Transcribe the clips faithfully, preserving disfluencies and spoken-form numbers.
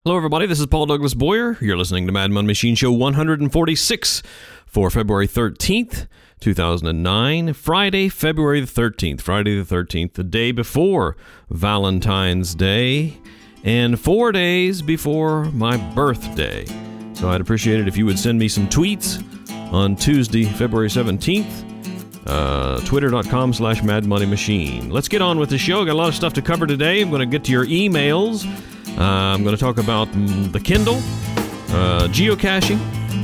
Hello, everybody. This is Paul Douglas Boyer. You're listening to Mad Money Machine Show one forty-six for February thirteenth, two thousand nine. Friday, February the thirteenth. Friday the thirteenth, the day before Valentine's Day, and four days before my birthday. So I'd appreciate it if you would send me some tweets on Tuesday, February seventeenth. Uh, Twitter.com slash Mad Money Machine. Let's get on with the show. Got a lot of stuff to cover today. I'm going to get to your emails. Uh, I'm going to talk about mm, the Kindle, uh, geocaching,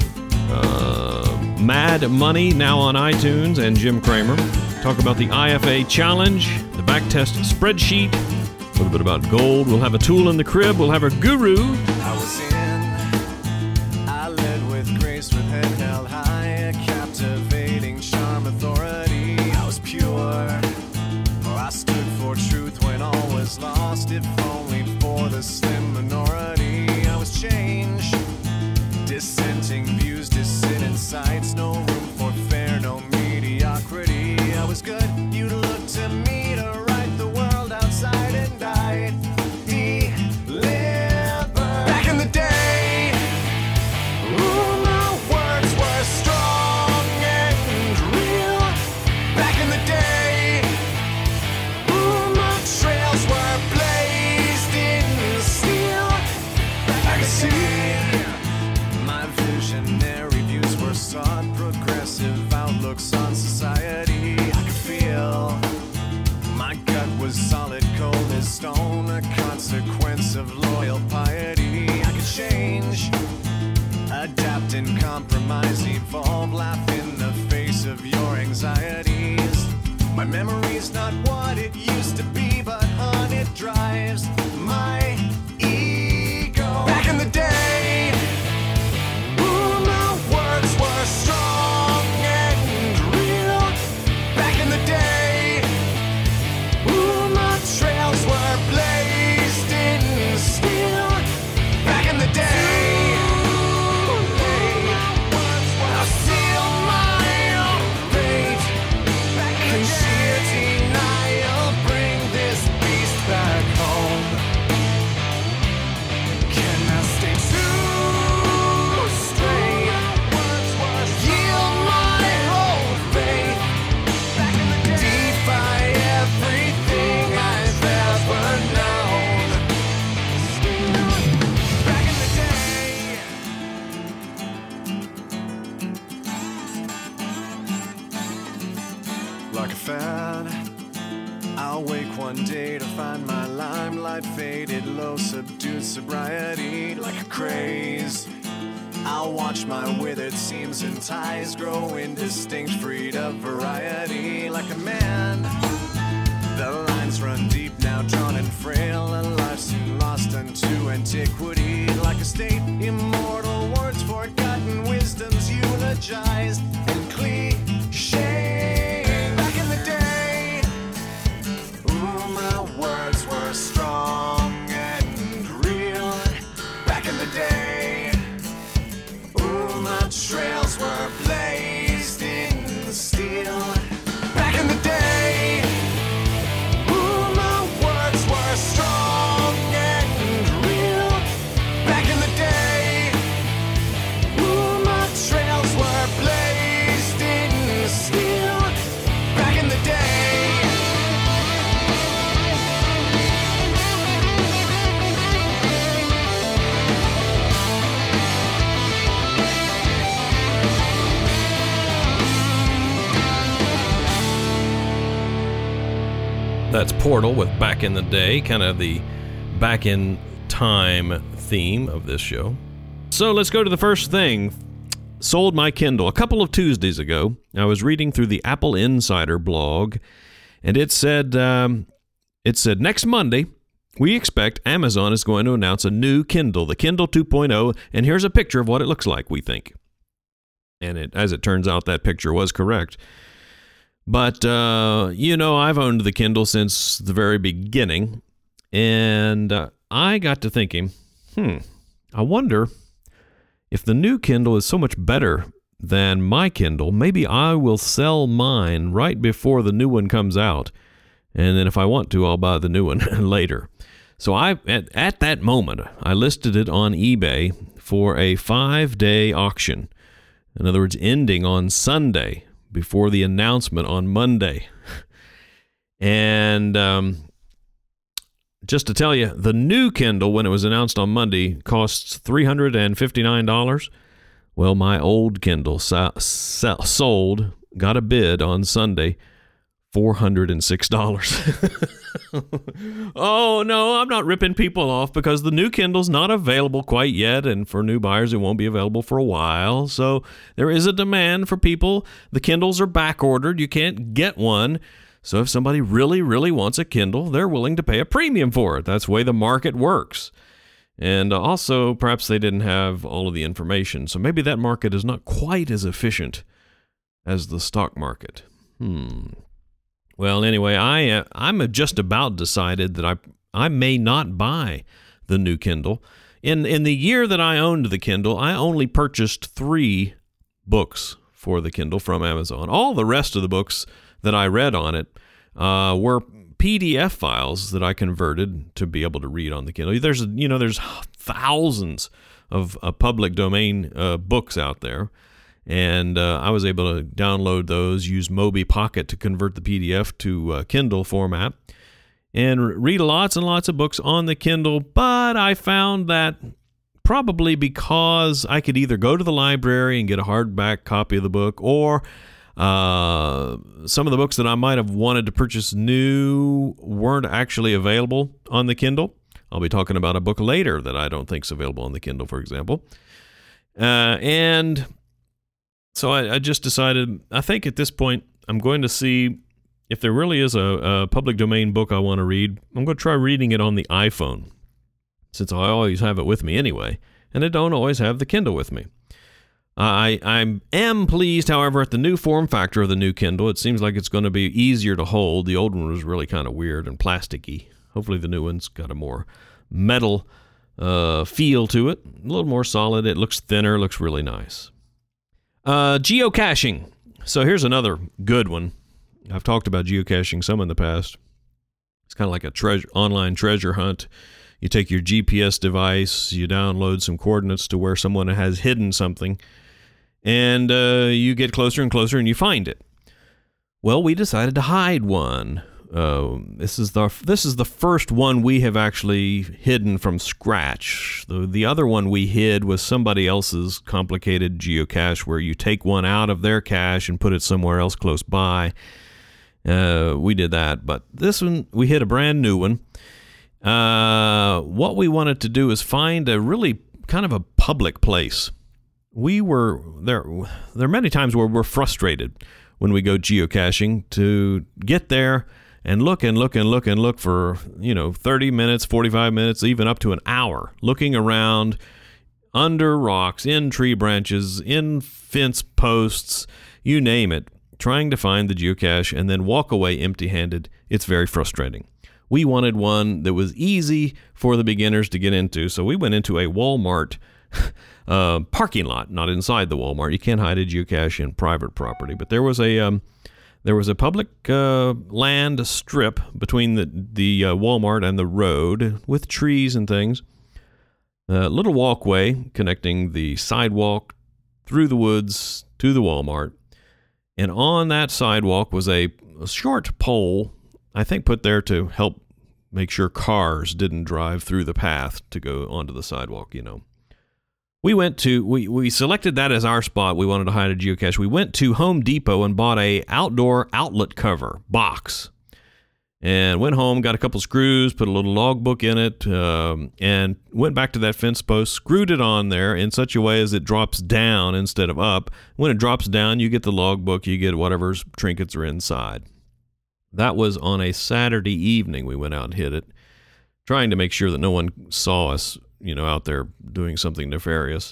uh, Mad Money now on iTunes, and Jim Cramer. Talk about the I F A Challenge, the backtest spreadsheet, a little bit about gold. We'll have a tool in the crib. We'll have our guru. I was in, I led with grace, with head held high, a captivating charm, authority. I was pure, I stood for truth when all was lost, if only for the slim minority. I was changed, dissenting views, dissident sights, no room for fair, no mediocrity. I was good, you looked to me to right the world outside, and I'd deliver. Back in the day, ooh, my words were strong and real. Back in the day, ooh, my trails were blazed in steel. I could see my visionary views were sought, progressive outlooks on society. I could feel my gut was solid, cold as stone, a consequence of loyal piety. I could change, adapt and compromise, evolve, laugh in the face of your anxieties. My memory's not what it used to be, but hon, it drives my ego. Back in the day, ooh, my words were strong and real. Back in the day, ooh, my trails were blazed in steel. Back in the day, I'll seal my own fate. And sheer denial, bring this beast back home. Can I stay too straight? Yield my whole faith. Defy everything I've ever known. Back in the day. Like a fad, I'll wake one day to find my limelight faded, low subdued sobriety. Like a craze, I'll watch my withered seams and ties grow indistinct, freed of variety. Like a man, the lines run deep, now drawn and frail, a life soon lost unto antiquity. Like a state, immortal words forgotten, wisdoms eulogized and cliche. Back in the day, ooh, my words were strong and real. Back in the day, ooh, my trails were blazed in steel. Back in the day, ooh, my words were strong and real. Back in the day, ooh, my trails were blazed in steel. Back in the day. That's Portal with Back in the Day, kind of the back in time theme of this show. So let's go to the first thing. Sold my Kindle. A couple of Tuesdays ago, I was reading through the Apple Insider blog, and it said, um, it said, next Monday, we expect Amazon is going to announce a new Kindle, the Kindle two point oh, and here's a picture of what it looks like, we think. And it, as it turns out, that picture was correct. But, uh, you know, I've owned the Kindle since the very beginning, and uh, I got to thinking, hmm, I wonder if the new Kindle is so much better than my Kindle, maybe I will sell mine right before the new one comes out, and then if I want to, I'll buy the new one later. So I at, at that moment, I listed it on eBay for a five-day auction. In other words, ending on Sunday before the announcement on Monday. And um, just to tell you, the new Kindle, when it was announced on Monday, costs three hundred fifty-nine dollars. Well, my old Kindle so, so, sold, got a bid on Sunday, four hundred six dollars. Oh, no, I'm not ripping people off because the new Kindle's not available quite yet, and for new buyers, it won't be available for a while. So there is a demand for people. The Kindles are back ordered. You can't get one. So if somebody really, really wants a Kindle, they're willing to pay a premium for it. That's the way the market works. And also, perhaps they didn't have all of the information. So maybe that market is not quite as efficient as the stock market. Hmm. Well, anyway, I uh, I'm just about decided that I I may not buy the new Kindle. In in the year that I owned the Kindle, I only purchased three books for the Kindle from Amazon. All the rest of the books that I read on it uh, were P D F files that I converted to be able to read on the Kindle. There's you know there's thousands of uh, public domain uh, books out there. And uh, I was able to download those, use Mobi Pocket to convert the P D F to uh, Kindle format, and read lots and lots of books on the Kindle. But I found that probably because I could either go to the library and get a hardback copy of the book, or uh, some of the books that I might have wanted to purchase new weren't actually available on the Kindle. I'll be talking about a book later that I don't think is available on the Kindle, for example. Uh, and... So I, I just decided, I think at this point, I'm going to see if there really is a, a public domain book I want to read. I'm going to try reading it on the iPhone, since I always have it with me anyway, and I don't always have the Kindle with me. I, I am pleased, however, at the new form factor of the new Kindle. It seems like it's going to be easier to hold. The old one was really kind of weird and plasticky. Hopefully the new one's got a more metal uh, feel to it, a little more solid. It looks thinner, looks really nice. Uh, geocaching. So here's another good one. I've talked about geocaching some in the past. It's kind of like a treasure, online treasure hunt. You take your G P S device, you download some coordinates to where someone has hidden something, and uh, you get closer and closer and you find it. Well, we decided to hide one. Uh, this is the this is the first one we have actually hidden from scratch. The, the other one we hid was somebody else's complicated geocache where you take one out of their cache and put it somewhere else close by. Uh, we did that, but this one, we hit a brand new one. Uh, what we wanted to do is find a really kind of a public place. We were there. There are many times where we're frustrated when we go geocaching to get there and look and look and look and look for, you know, thirty minutes, forty-five minutes, even up to an hour, looking around under rocks, in tree branches, in fence posts, you name it, trying to find the geocache and then walk away empty-handed. It's very frustrating. We wanted one that was easy for the beginners to get into, so we went into a Walmart uh, parking lot, not inside the Walmart. You can't hide a geocache in private property, but there was a um, there was a public uh, land strip between the the uh, Walmart and the road with trees and things. A little walkway connecting the sidewalk through the woods to the Walmart, and on that sidewalk was a, a short pole, I think put there to help make sure cars didn't drive through the path to go onto the sidewalk, you know. We went to, we, we selected that as our spot. We wanted to hide a geocache. We went to Home Depot and bought a outdoor outlet cover box. And went home, got a couple screws, put a little logbook in it, um, and went back to that fence post, screwed it on there in such a way as it drops down instead of up. When it drops down, you get the logbook, you get whatever trinkets are inside. That was on a Saturday evening we went out and hid it, trying to make sure that no one saw us, you know, out there doing something nefarious.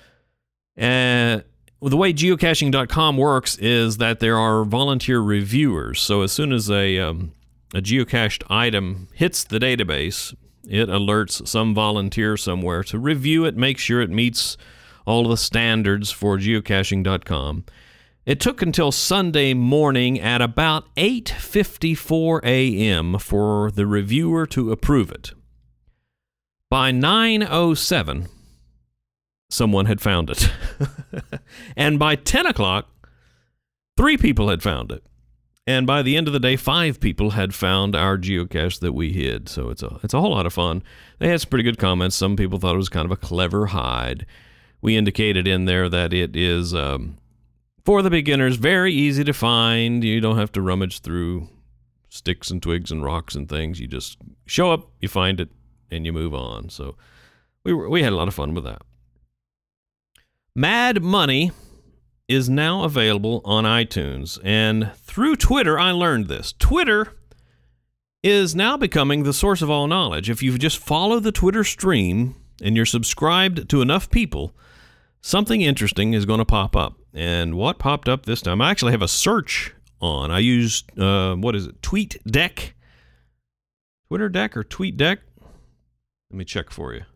And well, the way geocaching dot com works is that there are volunteer reviewers. So as soon as a um, a geocached item hits the database, it alerts some volunteer somewhere to review it, make sure it meets all of the standards for geocaching dot com. It took until Sunday morning at about eight fifty-four a.m. for the reviewer to approve it. By nine oh seven, someone had found it. And by ten o'clock, three people had found it. And by the end of the day, five people had found our geocache that we hid. So it's a it's a whole lot of fun. They had some pretty good comments. Some people thought it was kind of a clever hide. We indicated in there that it is, um, for the beginners, very easy to find. You don't have to rummage through sticks and twigs and rocks and things. You just show up, you find it, and you move on. So we were, we had a lot of fun with that. Mad Money is now available on iTunes. And through Twitter, I learned this. Twitter is now becoming the source of all knowledge. If you just follow the Twitter stream and you're subscribed to enough people, something interesting is going to pop up. And what popped up this time, I actually have a search on. I used, uh, what is it, TweetDeck? Twitter Deck or TweetDeck? Let me check for you.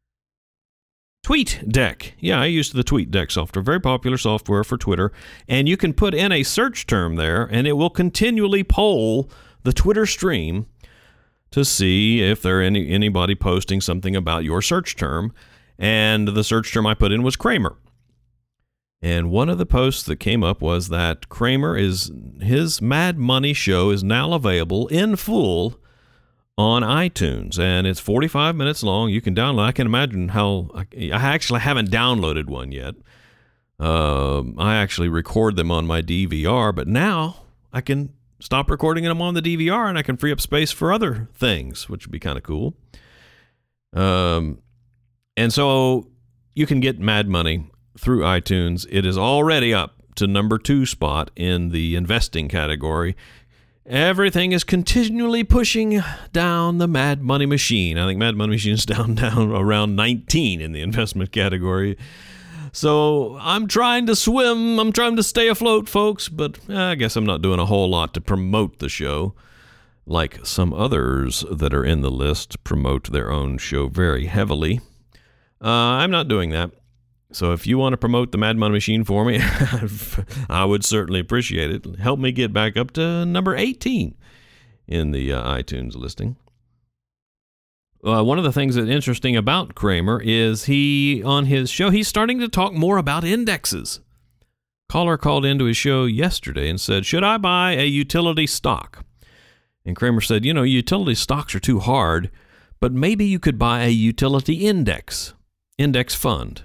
TweetDeck. Yeah, I used the TweetDeck software. Very popular software for Twitter. And you can put in a search term there, and it will continually poll the Twitter stream to see if there any anybody posting something about your search term. And the search term I put in was Kramer. And one of the posts that came up was that Kramer is, his Mad Money show is now available in full on iTunes, and it's forty-five minutes long. You can download. I can imagine how I actually haven't downloaded one yet. Um, I actually record them on my D V R, but now I can stop recording them on the D V R, and I can free up space for other things, which would be kind of cool. Um, and so you can get Mad Money through iTunes. It is already up to number two spot in the investing category. Everything is continually pushing down the Mad Money machine. I think Mad Money machine is down, down around nineteen in the investment category. So I'm trying to swim. I'm trying to stay afloat, folks, but I guess I'm not doing a whole lot to promote the show like some others that are in the list promote their own show very heavily. Uh, I'm not doing that. So if you want to promote the Mad Money Machine for me, I would certainly appreciate it. Help me get back up to number eighteen in the uh, iTunes listing. Uh, one of the things that's interesting about Kramer is he, on his show, he's starting to talk more about indexes. Caller called into his show yesterday and said, should I buy a utility stock? And Kramer said, you know, utility stocks are too hard, but maybe you could buy a utility index, index fund.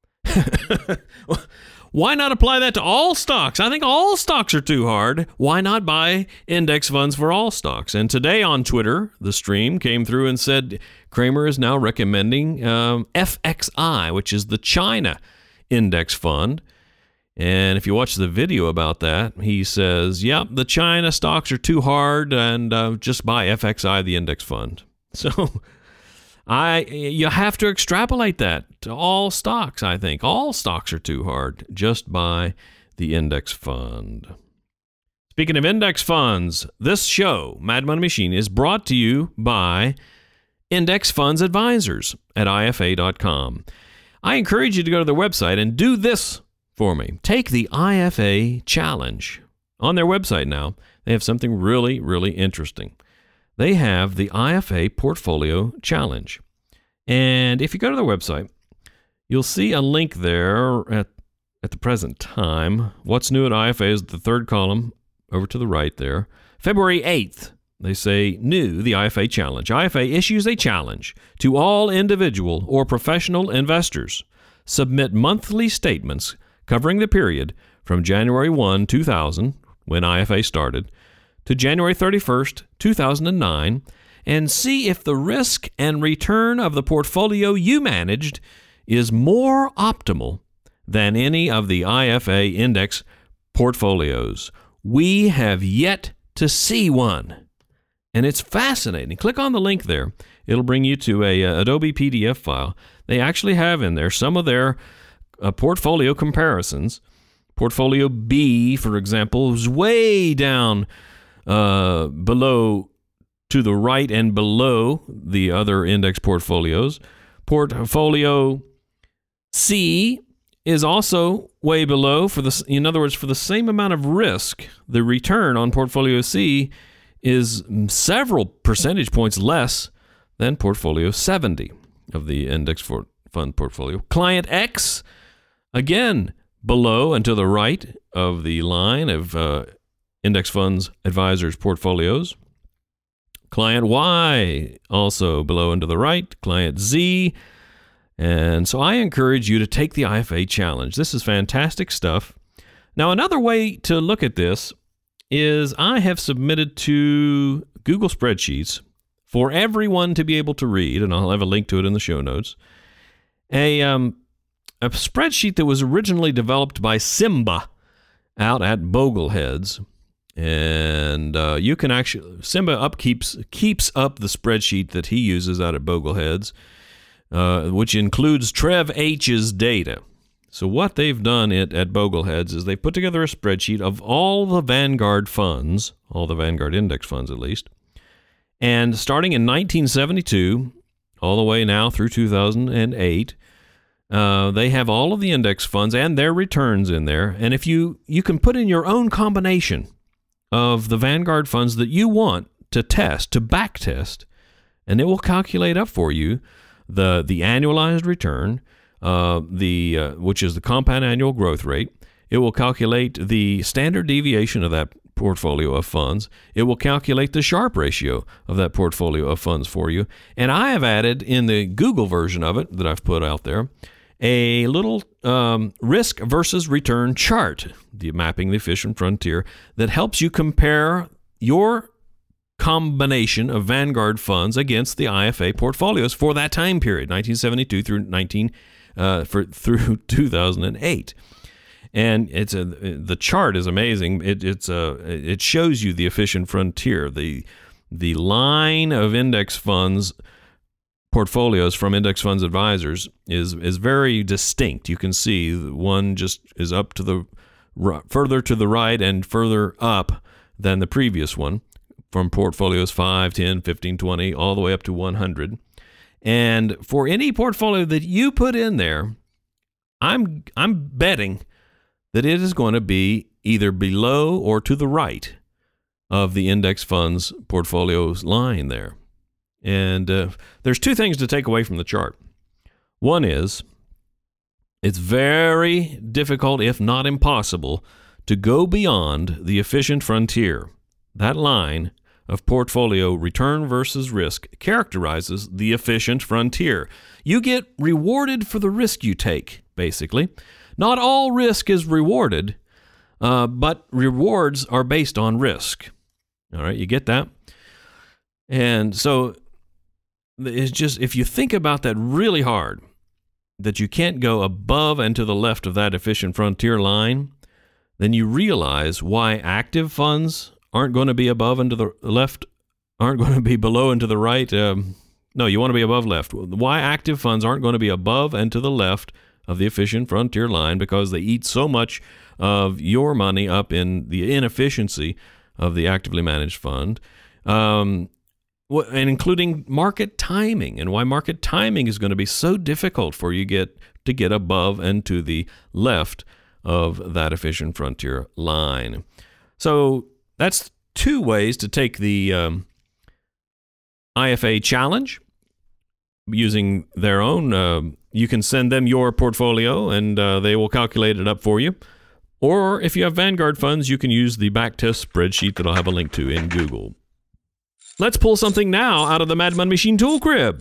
Why not apply that to all stocks? I think all stocks are too hard. Why not buy index funds for all stocks? And today on Twitter, the stream came through and said Kramer is now recommending um, F X I, which is the China index fund. And if you watch the video about that, he says, yep, the China stocks are too hard, and uh, just buy F X I, the index fund. So I, you have to extrapolate that to all stocks, I think. All stocks are too hard. Just buy the index fund. Speaking of index funds, this show, Mad Money Machine, is brought to you by Index Funds Advisors at I F A dot com. I encourage you to go to their website and do this for me. Take the I F A Challenge. On their website now, they have something really, really interesting. They have the I F A Portfolio Challenge. And if you go to their website, you'll see a link there at, at the present time. What's new at I F A is the third column over to the right there. February eighth, they say, new, the I F A Challenge. I F A issues a challenge to all individual or professional investors. Submit monthly statements covering the period from January first, two thousand, when I F A started, to January thirty-first, two thousand nine, and see if the risk and return of the portfolio you managed is more optimal than any of the I F A index portfolios. We have yet to see one, and it's fascinating. Click on the link there. It'll bring you to a, a Adobe P D F file. They actually have in there some of their uh, portfolio comparisons. Portfolio B, for example, is way down Uh, below, to the right and below the other index portfolios. Portfolio C is also way below. For the, in other words, for the same amount of risk, the return on Portfolio C is several percentage points less than Portfolio seventy. of the index for fund portfolio. Client X, again, below and to the right of the line of uh, index funds advisors portfolios. Client Y, also below and to the right. Client Z. And so I encourage you to take the I F A challenge. This is fantastic stuff. Now, another way to look at this is I have submitted to Google Spreadsheets for everyone to be able to read, and I'll have a link to it in the show notes, a, um, a spreadsheet that was originally developed by Simba out at Bogleheads. And uh, you can actually, Simba up keeps, keeps up the spreadsheet that he uses out at Bogleheads, uh, which includes Trev H's data. So what they've done it at Bogleheads is they put together a spreadsheet of all the Vanguard funds, all the Vanguard index funds at least, and starting in nineteen seventy-two, all the way now through two thousand eight, uh, they have all of the index funds and their returns in there. And if you, you can put in your own combination of the Vanguard funds that you want to test, to back test, and it will calculate up for you the, the annualized return, Uh, the uh, which is the compound annual growth rate. It will calculate the standard deviation of that portfolio of funds. It will calculate the Sharpe ratio of that portfolio of funds for you. And I have added in the Google version of it that I've put out there a little um, risk versus return chart, the mapping the efficient frontier, that helps you compare your combination of Vanguard funds against the I F A portfolios for that time period, nineteen seventy-two through nineteen uh, for through two thousand eight. And it's a the chart is amazing. It it's a it shows you the efficient frontier, the the line of index funds portfolios from index funds advisors is is very distinct. You can see one just is up to the further to the right and further up than the previous one, from portfolios five, ten, fifteen, twenty, all the way up to one hundred. And for any portfolio that you put in there, I'm I'm betting that it is going to be either below or to the right of the index funds portfolio's line there. And uh, there's two things to take away from the chart. One is it's very difficult, if not impossible, to go beyond the efficient frontier. That line of portfolio return versus risk characterizes the efficient frontier. You get rewarded for the risk you take, basically. Not all risk is rewarded, uh, but rewards are based on risk. All right, you get that? And so it's just, if you think about that really hard, that you can't go above and to the left of that efficient frontier line, then you realize why active funds aren't going to be above and to the left, aren't going to be below and to the right. Um, no, you want to be above left. Why active funds aren't going to be above and to the left of the efficient frontier line, because they eat so much of your money up in the inefficiency of the actively managed fund, um, and including market timing, and why market timing is going to be so difficult for you get to get above and to the left of that efficient frontier line. So that's two ways to take the um, I F A challenge using their own. Uh, you can send them your portfolio, and uh, they will calculate it up for you. Or if you have Vanguard funds, you can use the backtest spreadsheet that I'll have a link to in Google. Let's pull something now out of the Mad Money Machine tool crib.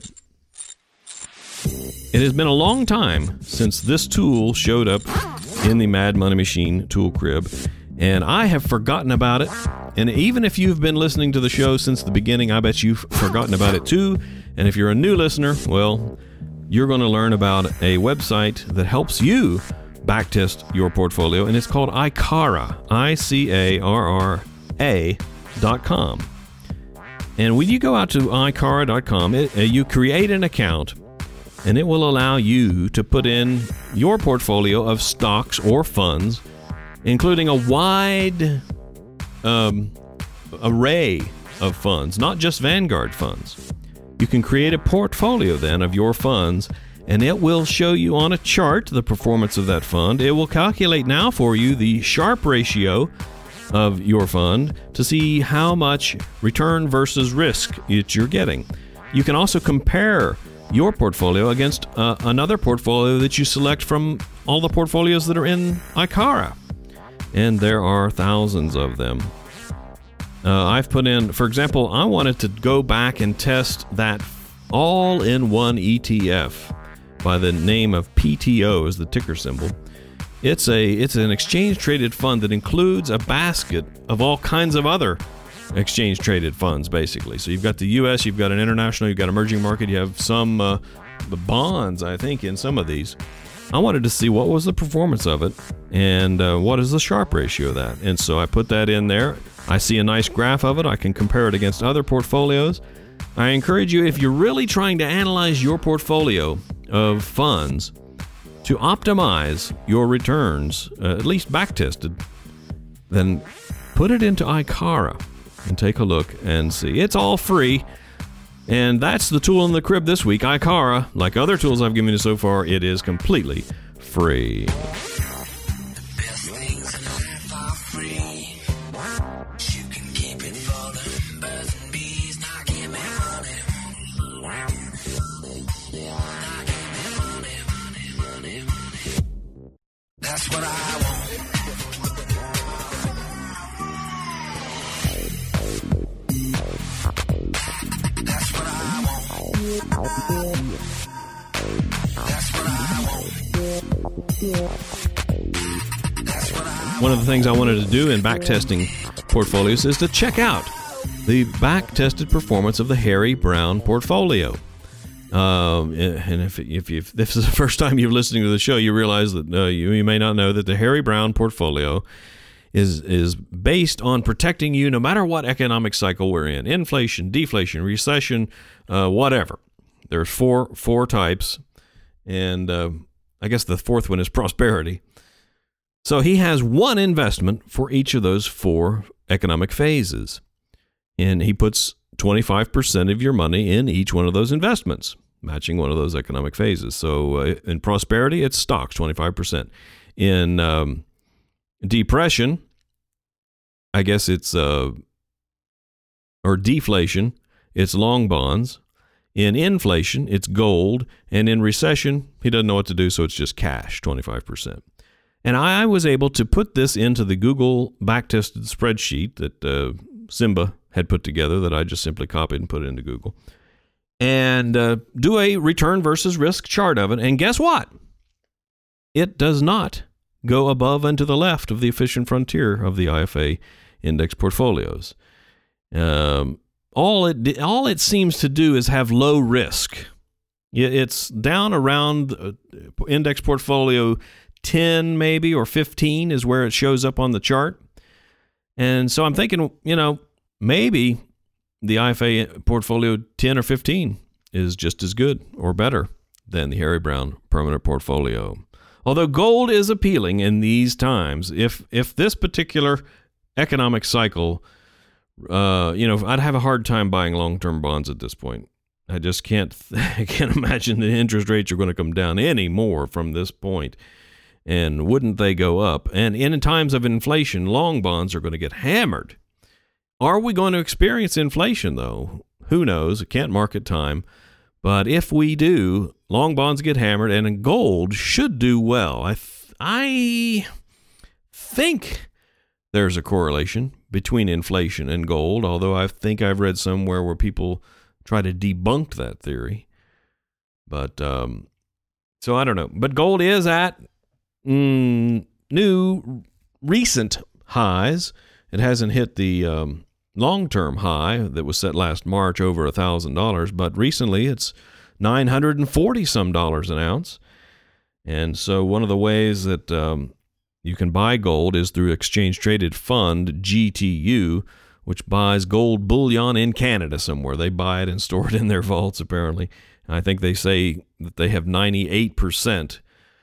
It has been a long time since this tool showed up in the Mad Money Machine tool crib, and I have forgotten about it. And even if you've been listening to the show since the beginning, I bet you've forgotten about it too. And if you're a new listener, well, you're going to learn about a website that helps you backtest your portfolio, and it's called iCarra, I C A R R A dot com. And when you go out to i carra dot com, it, uh, you create an account, and it will allow you to put in your portfolio of stocks or funds, including a wide um, array of funds, not just Vanguard funds. You can create a portfolio then of your funds, and it will show you on a chart the performance of that fund. It will calculate now for you the Sharpe ratio of your fund to see how much return versus risk it you're getting. You can also compare your portfolio against uh, another portfolio that you select from all the portfolios that are in Icara. And there are thousands of them. Uh, I've put in, for example, I wanted to go back and test that all-in-one E T F by the name of P T O as the ticker symbol. It's a it's an exchange-traded fund that includes a basket of all kinds of other exchange-traded funds, basically. So you've got the U S, you've got an international, you've got emerging market, you have some uh, the bonds, I think, in some of these. I wanted to see what was the performance of it and uh, what is the Sharpe ratio of that. And so I put that in there. I see a nice graph of it. I can compare it against other portfolios. I encourage you, if you're really trying to analyze your portfolio of funds to optimize your returns, uh, at least back-tested, then put it into Icara and take a look and see. It's all free. And that's the tool in the crib this week. Icara, like other tools I've given you so far, it is completely free. That's what I want. That's what I want. That's what I want. One of the things I wanted to do in backtesting portfolios is to check out the back-tested performance of the Harry Browne portfolio. Um, and if if, you, if this is the first time you're listening to the show, you realize that uh, you, you may not know that the Harry Browne portfolio is is based on protecting you no matter what economic cycle we're in: inflation, deflation, recession, uh, whatever. There's four four types, and uh, I guess the fourth one is prosperity. So he has one investment for each of those four economic phases, and he puts twenty-five percent of your money in each one of those investments, matching one of those economic phases. So uh, in prosperity, it's stocks, twenty-five percent. In um, depression, I guess it's, uh, or deflation, it's long bonds. In inflation, it's gold. And in recession, he doesn't know what to do, so it's just cash, twenty-five percent. And I was able to put this into the Google backtested spreadsheet that uh, Simba had put together that I just simply copied and put it into Google, and uh, do a return versus risk chart of it. And guess what? It does not go above and to the left of the efficient frontier of the I F A index portfolios. Um, all it all it seems to do is have low risk. It's down around uh, index portfolio ten maybe, or fifteen is where it shows up on the chart. And so I'm thinking, you know, maybe the I F A portfolio ten or fifteen is just as good or better than the Harry Browne permanent portfolio. Although gold is appealing in these times, if if this particular economic cycle, uh, you know, I'd have a hard time buying long-term bonds at this point. I just can't I can't imagine the interest rates are going to come down any more from this point. And wouldn't they go up? And in times of inflation, long bonds are going to get hammered. Are we going to experience inflation, though? Who knows? It can't market time. But if we do, long bonds get hammered, and gold should do well. I th- I think there's a correlation between inflation and gold, although I think I've read somewhere where people try to debunk that theory. But, um, so I don't know. But gold is at mm, new recent highs. It hasn't hit the um, long-term high that was set last March over one thousand dollars, but recently it's nine hundred forty some dollars an ounce. And so one of the ways that um, you can buy gold is through Exchange Traded Fund, G T U, which buys gold bullion in Canada somewhere. They buy it and store it in their vaults, apparently. I think they say that they have ninety-eight percent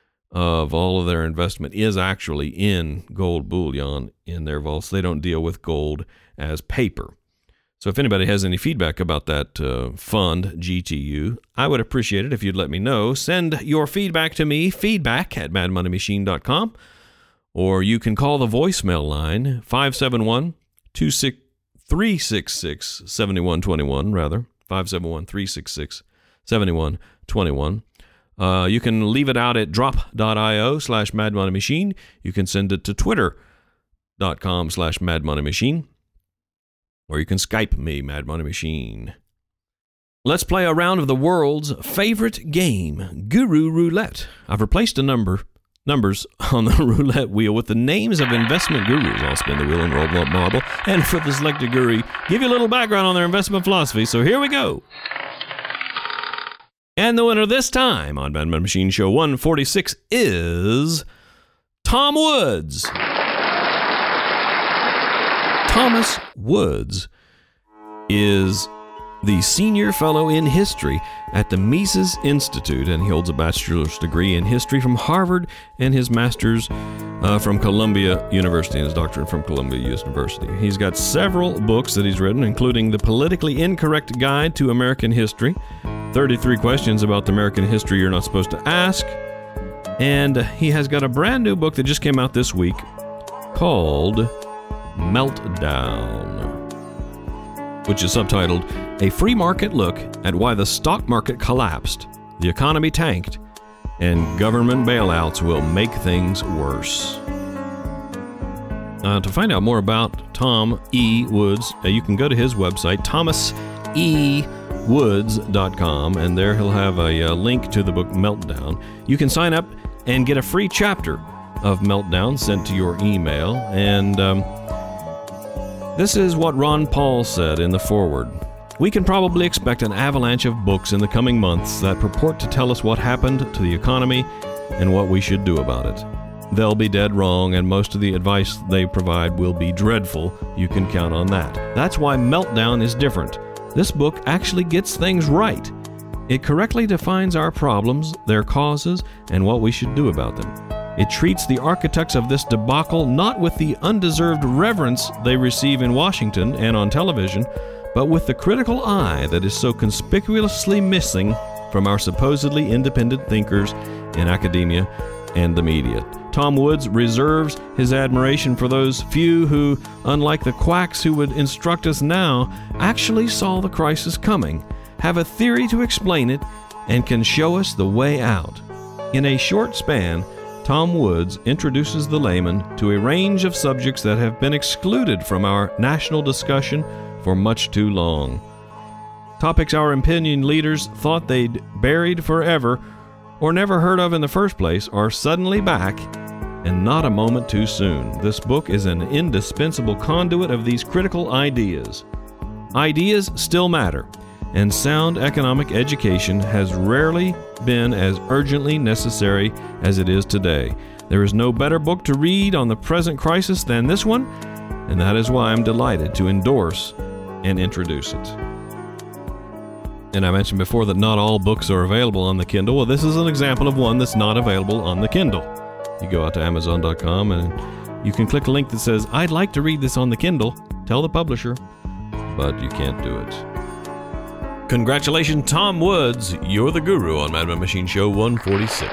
of all of their investment is actually in gold bullion in their vaults. They don't deal with gold as paper. So if anybody has any feedback about that uh, fund, G T U, I would appreciate it if you'd let me know. Send your feedback to me, feedback at mad money machine dot com, or you can call the voicemail line, five seven one, two six, three six six, seven one two one, rather, five seven one, three six six, seventy-one twenty-one. Uh, you can leave it out at drop.io slash Mad Money Machine. You can send it to twitter.com slash Mad Money Machine. Or you can Skype me, Mad Money Machine. Let's play a round of the world's favorite game, Guru Roulette. I've replaced a number numbers on the roulette wheel with the names of investment gurus. I'll spin the wheel and roll one marble. And for the selected guru, give you a little background on their investment philosophy. So here we go. And the winner this time on Mad Money Machine Show one forty-six is Tom Woods. Thomas Woods is the senior fellow in history at the Mises Institute, and he holds a bachelor's degree in history from Harvard and his master's uh, from Columbia University and his doctorate from Columbia University. He's got several books that he's written, including The Politically Incorrect Guide to American History, thirty-three Questions About the American History You're Not Supposed to Ask, and he has got a brand new book that just came out this week called Meltdown, which is subtitled A Free Market Look at Why the Stock Market Collapsed, the Economy Tanked, and Government Bailouts Will Make Things Worse. Uh, to find out more about Tom E. Woods, uh, you can go to his website, thomas e woods dot com, and there he'll have a, a link to the book Meltdown. You can sign up and get a free chapter of Meltdown sent to your email, and um, this is what Ron Paul said in the foreword. We can probably expect an avalanche of books in the coming months that purport to tell us what happened to the economy and what we should do about it. They'll be dead wrong, and most of the advice they provide will be dreadful. You can count on that. That's why Meltdown is different. This book actually gets things right. It correctly defines our problems, their causes, and what we should do about them. It treats the architects of this debacle not with the undeserved reverence they receive in Washington and on television, but with the critical eye that is so conspicuously missing from our supposedly independent thinkers in academia and the media. Tom Woods reserves his admiration for those few who, unlike the quacks who would instruct us now, actually saw the crisis coming, have a theory to explain it, and can show us the way out. In a short span, Tom Woods introduces the layman to a range of subjects that have been excluded from our national discussion for much too long. Topics our opinion leaders thought they'd buried forever or never heard of in the first place are suddenly back, and not a moment too soon. This book is an indispensable conduit of these critical ideas. Ideas still matter, and sound economic education has rarely been as urgently necessary as it is today. There is no better book to read on the present crisis than this one, and that is why I'm delighted to endorse and introduce it. And I mentioned before that not all books are available on the Kindle. Well, this is an example of one that's not available on the Kindle. You go out to amazon dot com and you can click a link that says, I'd like to read this on the Kindle. Tell the publisher, but you can't do it. Congratulations, Tom Woods. You're the guru on Mad Money Machine Show one forty-six.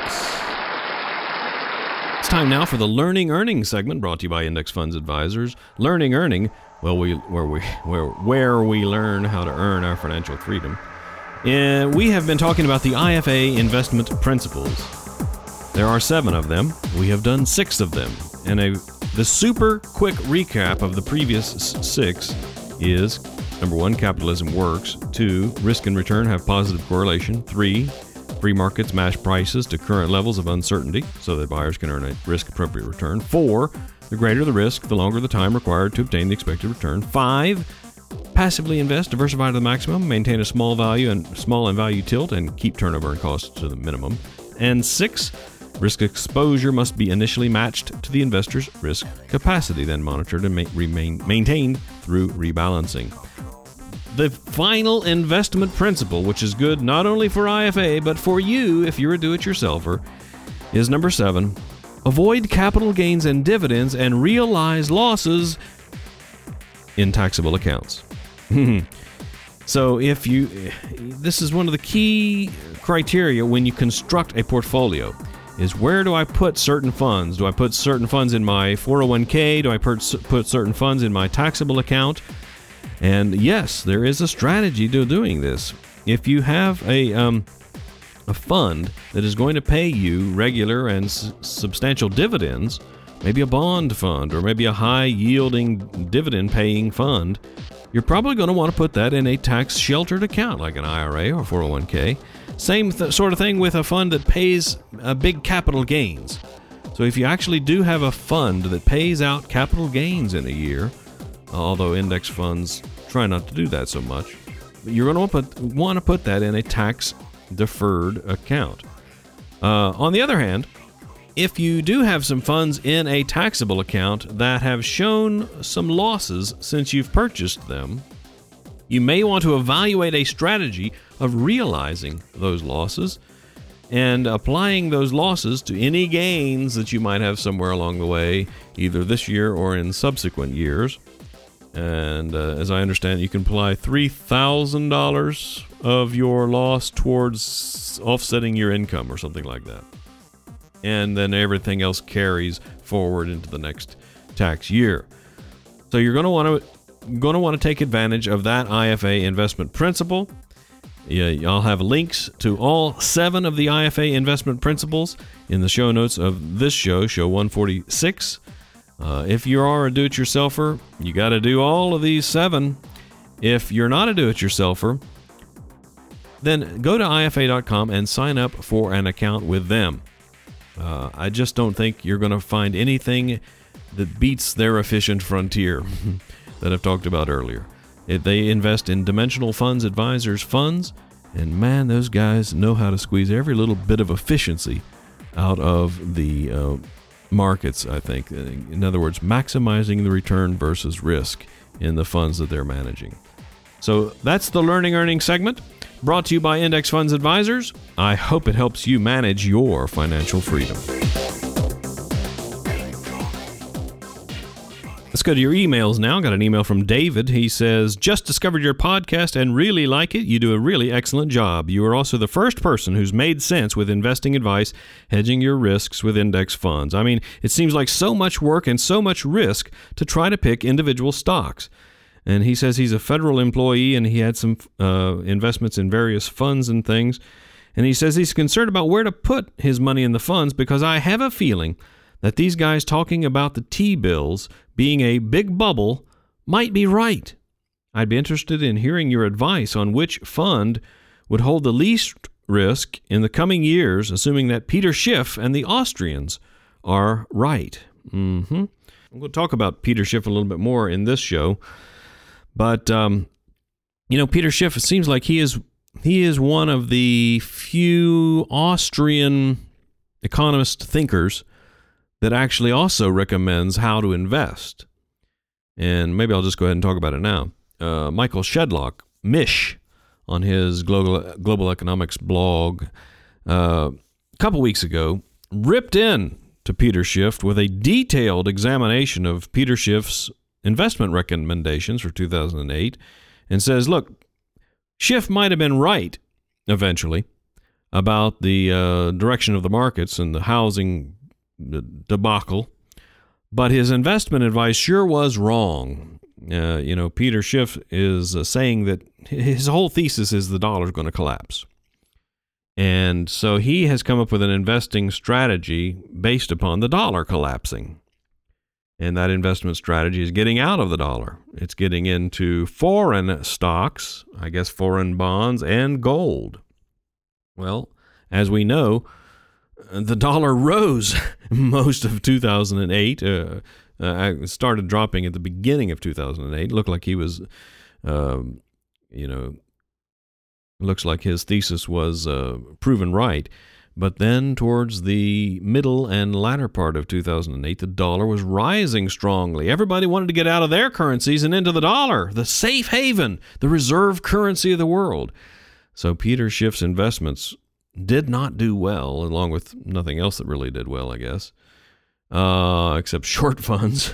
It's time now for the Learning Earning segment brought to you by Index Funds Advisors. Learning Earning, well, we where we where where we learn how to earn our financial freedom. And we have been talking about the I F A investment principles. There are seven of them. We have done six of them. And a the super quick recap of the previous six is: number one, capitalism works. Two, risk and return have positive correlation. Three, free markets match prices to current levels of uncertainty so that buyers can earn a risk-appropriate return. Four, the greater the risk, the longer the time required to obtain the expected return. Five, passively invest, diversify to the maximum, maintain a small value and small and value tilt, and keep turnover and costs to the minimum. And six, risk exposure must be initially matched to the investor's risk capacity, then monitored and ma- remain maintained through rebalancing. The final investment principle, which is good not only for I F A, but for you if you're a do-it-yourselfer, is number seven. Avoid capital gains and dividends and realize losses in taxable accounts. So if you, this is one of the key criteria when you construct a portfolio, is where do I put certain funds? Do I put certain funds in my four oh one k? Do I put certain funds in my taxable account? And yes, there is a strategy to doing this. if you have a um, a fund that is going to pay you regular and s- substantial dividends, maybe a bond fund or maybe a high-yielding dividend-paying fund, you're probably going to want to put that in a tax-sheltered account like an I R A or four oh one k. Same th- sort of thing with a fund that pays uh, big capital gains. So if you actually do have a fund that pays out capital gains in a year, although index funds try not to do that so much, but you're going to put, want to put that in a tax-deferred account. Uh, on the other hand, if you do have some funds in a taxable account that have shown some losses since you've purchased them, you may want to evaluate a strategy of realizing those losses and applying those losses to any gains that you might have somewhere along the way, either this year or in subsequent years. And uh, as I understand, you can apply three thousand dollars of your loss towards offsetting your income or something like that. And then everything else carries forward into the next tax year. So you're going to want to going to want to take advantage of that I F A investment principle. Yeah, I'll have links to all seven of the I F A investment principles in the show notes of this show, show one forty-six. Uh, if you are a do-it-yourselfer, you got to do all of these seven. If you're not a do-it-yourselfer, then go to I F A dot com and sign up for an account with them. Uh, I just don't think you're going to find anything that beats their efficient frontier that I've talked about earlier. It, they invest in Dimensional Funds Advisors funds, and man, those guys know how to squeeze every little bit of efficiency out of the uh, markets, I think. In other words, maximizing the return versus risk in the funds that they're managing. So that's the Learning Earning segment, brought to you by Index Funds Advisors. I hope it helps you manage your financial freedom. Let's go to your emails now. Got an email from David. He says, just discovered your podcast and really like it. You do a really excellent job. You are also the first person who's made sense with investing advice, hedging your risks with index funds. I mean, it seems like so much work and so much risk to try to pick individual stocks. And he says he's a federal employee and he had some uh, investments in various funds and things. And he says he's concerned about where to put his money in the funds because I have a feeling that these guys talking about the T-bills being a big bubble might be right. I'd be interested in hearing your advice on which fund would hold the least risk in the coming years, assuming that Peter Schiff and the Austrians are right. Mm-hmm. We'll talk about Peter Schiff a little bit more in this show. But, um, you know, Peter Schiff, it seems like he is he is one of the few Austrian economist thinkers that actually also recommends how to invest. And maybe I'll just go ahead and talk about it now. Uh, Michael Shedlock, Mish, on his Global, Global Economics blog, uh, a couple weeks ago, ripped in to Peter Schiff with a detailed examination of Peter Schiff's investment recommendations for two thousand eight and says, look, Schiff might have been right eventually about the uh, direction of the markets and the housing debacle, but his investment advice sure was wrong. Uh, you know, Peter Schiff is uh, saying that his whole thesis is the dollar's going to collapse. And so he has come up with an investing strategy based upon the dollar collapsing. And that investment strategy is getting out of the dollar. It's getting into foreign stocks, I guess foreign bonds, and gold. Well, as we know, the dollar rose most of two thousand eight. Uh, uh, it started dropping at the beginning of two thousand eight. It looked like he was, um, you know, looks like his thesis was uh, proven right. But then towards the middle and latter part of two thousand eight, the dollar was rising strongly. Everybody wanted to get out of their currencies and into the dollar, the safe haven, the reserve currency of the world. So Peter Schiff's investments did not do well, along with nothing else that really did well, I guess, uh, except short funds.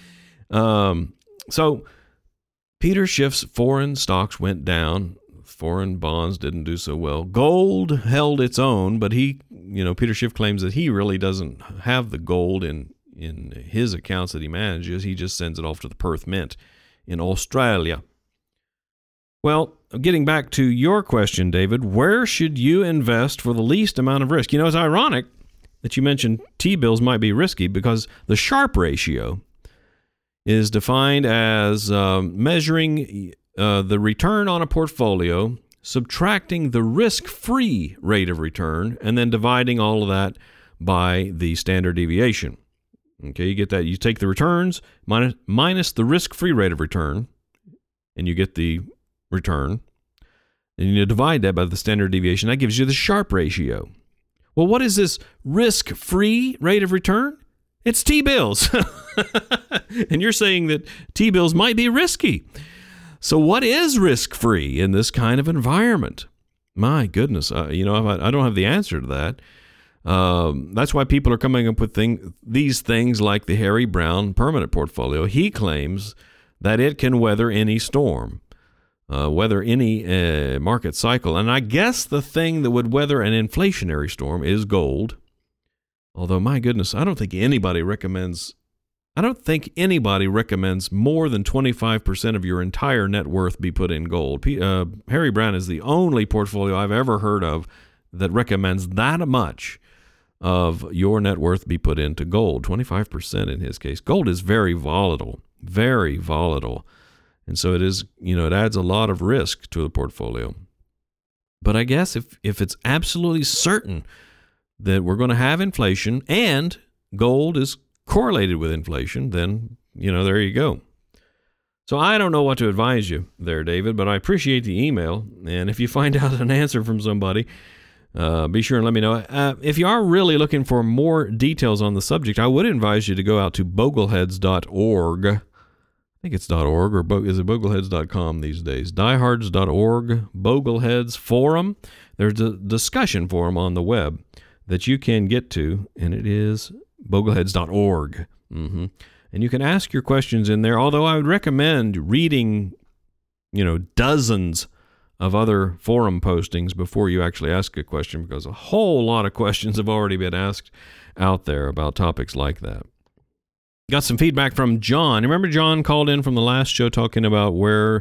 um, so Peter Schiff's foreign stocks went down. Foreign bonds didn't do so well. Gold held its own, but he, you know, Peter Schiff claims that he really doesn't have the gold in, in his accounts that he manages. He just sends it off to the Perth Mint in Australia. Well, getting back to your question, David, where should you invest for the least amount of risk? You know, it's ironic that you mentioned T-bills might be risky because the Sharpe ratio is defined as um, measuring uh, the return on a portfolio, subtracting the risk-free rate of return, and then dividing all of that by the standard deviation. Okay, you get that. You take the returns minus, minus the risk-free rate of return, and you get the return. And you divide that by the standard deviation. That gives you the Sharpe ratio. Well, what is this risk-free rate of return? It's T-bills. And you're saying that T-bills might be risky. So what is risk-free in this kind of environment? My goodness, uh, you know, I, I don't have the answer to that. Um, that's why people are coming up with thing, these things like the Harry Browne permanent portfolio. He claims that it can weather any storm, uh, weather any uh, market cycle. And I guess the thing that would weather an inflationary storm is gold. Although, my goodness, I don't think anybody recommends I don't think anybody recommends more than twenty-five percent of your entire net worth be put in gold. P, uh, Harry Browne is the only portfolio I've ever heard of that recommends that much of your net worth be put into gold, twenty-five percent in his case. Gold is very volatile, very volatile. And so it is, you know, it adds a lot of risk to the portfolio. But I guess if, if it's absolutely certain that we're going to have inflation and gold is correlated with inflation, then, you know, there you go. So I don't know what to advise you there, David, but I appreciate the email. And if you find out an answer from somebody, uh, be sure and let me know. Uh, if you are really looking for more details on the subject, I would advise you to go out to bogleheads dot org. I think it's .org, or bo- is it bogleheads dot com these days? diehards dot org, Bogleheads Forum. There's a discussion forum on the web that you can get to, and it is bogleheads dot org. Mm-hmm. And you can ask your questions in there, although I would recommend reading, you know, dozens of other forum postings before you actually ask a question, because a whole lot of questions have already been asked out there about topics like that. Got some feedback from John. Remember John called in from the last show talking about where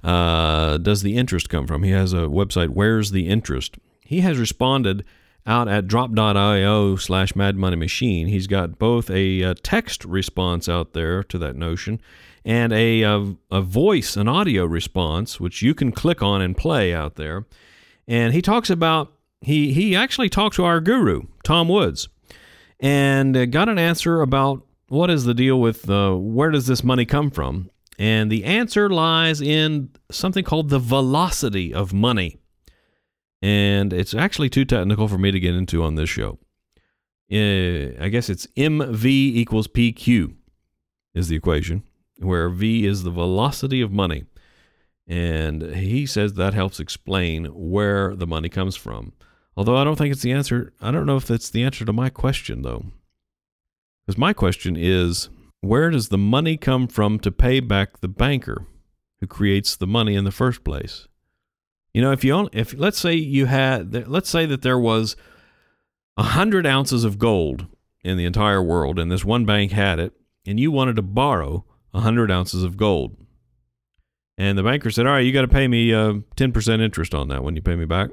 uh, does the interest come from? He has a website, Where's the Interest? He has responded out at drop.io slash Mad Money Machine. He's got both a, a text response out there to that notion and a, a a voice, an audio response, which you can click on and play out there. And he talks about, he, he actually talked to our guru, Tom Woods, and uh, got an answer about what is the deal with uh, where does this money come from? And the answer lies in something called the velocity of money. And it's actually too technical for me to get into on this show. Uh, I guess it's M V equals P Q is the equation, where V is the velocity of money. And he says that helps explain where the money comes from. Although I don't think it's the answer. I don't know if that's the answer to my question, though. Because my question is, where does the money come from to pay back the banker who creates the money in the first place? You know, if you only, if let's say you had, let's say that there was a hundred ounces of gold in the entire world, and this one bank had it, and you wanted to borrow a hundred ounces of gold, and the banker said, "All right, you got to pay me uh, ten percent interest on that when you pay me back."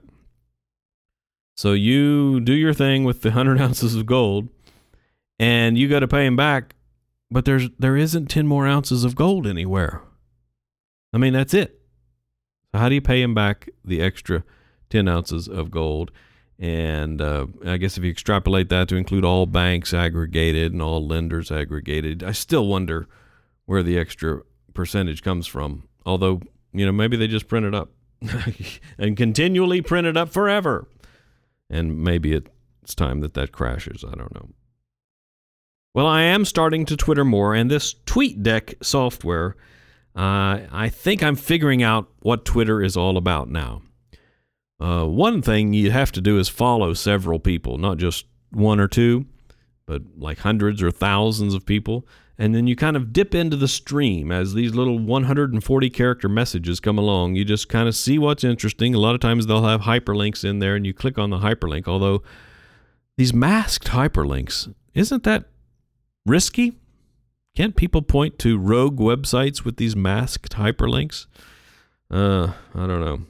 So you do your thing with the hundred ounces of gold, and you got to pay him back, but there's there isn't ten more ounces of gold anywhere. I mean, that's it. How do you pay him back the extra ten ounces of gold? And uh, I guess if you extrapolate that to include all banks aggregated and all lenders aggregated, I still wonder where the extra percentage comes from. Although, you know, maybe they just print it up and continually print it up forever. And maybe it's time that that crashes. I don't know. Well, I am starting to Twitter more, and this TweetDeck software, Uh, I think I'm figuring out what Twitter is all about now. Uh, one thing you have to do is follow several people, not just one or two, but like hundreds or thousands of people. And then you kind of dip into the stream as these little one hundred forty character messages come along. You just kind of see what's interesting. A lot of times they'll have hyperlinks in there, and you click on the hyperlink. Although these masked hyperlinks, isn't that risky? Can't people point to rogue websites with these masked hyperlinks? Uh, I don't know.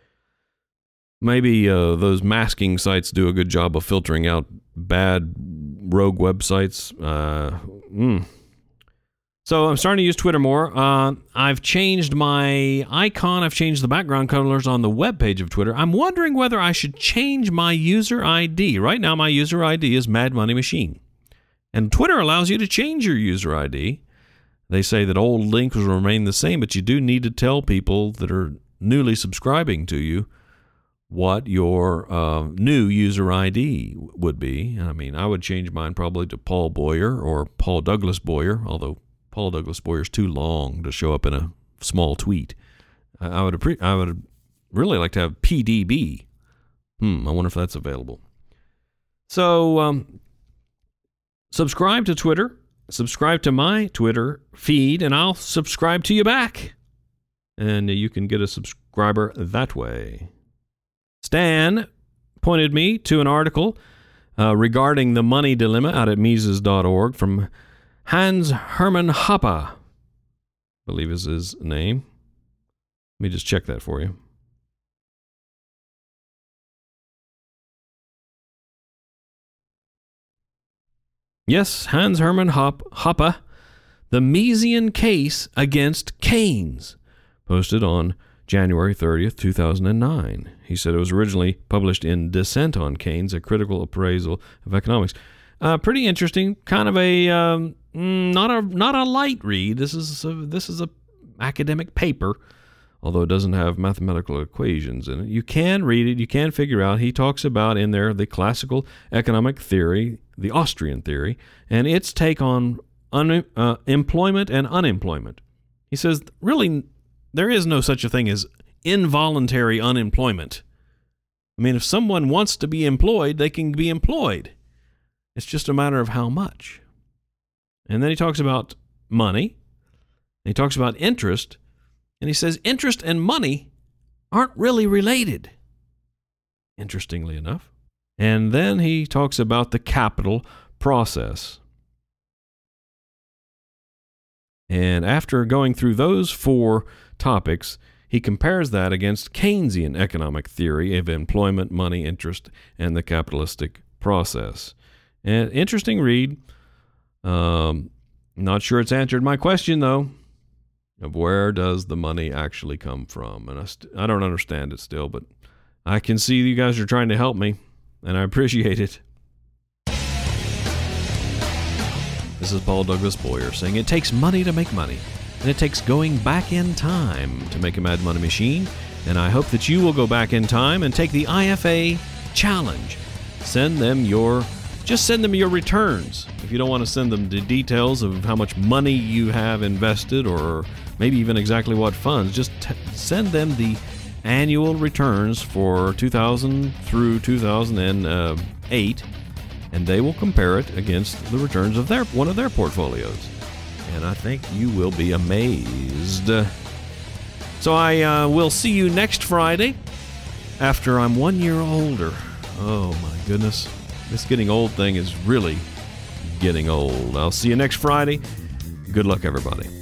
Maybe uh, those masking sites do a good job of filtering out bad rogue websites. Uh, mm. So I'm starting to use Twitter more. Uh, I've changed my icon. I've changed the background colors on the web page of Twitter. I'm wondering whether I should change my user I D. Right now, my user I D is Mad Money Machine. And Twitter allows you to change your user I D. They say that old links will remain the same, but you do need to tell people that are newly subscribing to you what your uh, new user I D would be. I mean, I would change mine probably to Paul Boyer or Paul Douglas Boyer, although Paul Douglas Boyer is too long to show up in a small tweet. I would appre- I would really like to have P D B. Hmm, I wonder if that's available. So, um, subscribe to Twitter. Subscribe to my Twitter feed, and I'll subscribe to you back. And you can get a subscriber that way. Stan pointed me to an article uh, regarding the money dilemma out at Mises dot org from Hans Hermann Hoppe, I believe is his name. Let me just check that for you. Yes, Hans Hermann Hoppe, The Misesian Case Against Keynes, posted on January thirtieth, two thousand nine. He said it was originally published in Dissent on Keynes, a critical appraisal of economics. Uh, pretty interesting, kind of a um, not a not a light read. This is a, this is a academic paper, although it doesn't have mathematical equations in it. You can read it, you can figure out. He talks about in there the classical economic theory, the Austrian theory, and its take on un, uh, employment and unemployment. He says, really, there is no such a thing as involuntary unemployment. I mean, if someone wants to be employed, they can be employed. It's just a matter of how much. And then he talks about money. And he talks about interest. And he says interest and money aren't really related, interestingly enough. And then he talks about the capital process. And after going through those four topics, he compares that against Keynesian economic theory of employment, money, interest, and the capitalistic process. And interesting read. Um, not sure it's answered my question, though, of where does the money actually come from. And I, st- I don't understand it still, but I can see you guys are trying to help me, and I appreciate it. This is Paul Douglas Boyer saying it takes money to make money, and it takes going back in time to make a Mad Money Machine. And I hope that you will go back in time and take the I F A challenge. Send them your, just send them your returns. If you don't want to send them the details of how much money you have invested or maybe even exactly what funds, just t- send them the annual returns for two thousand through two thousand eight, and they will compare it against the returns of their one of their portfolios. And I think you will be amazed. So I uh, will see you next Friday after I'm one year older. Oh my goodness. This getting old thing is really getting old. I'll see you next Friday. Good luck, everybody.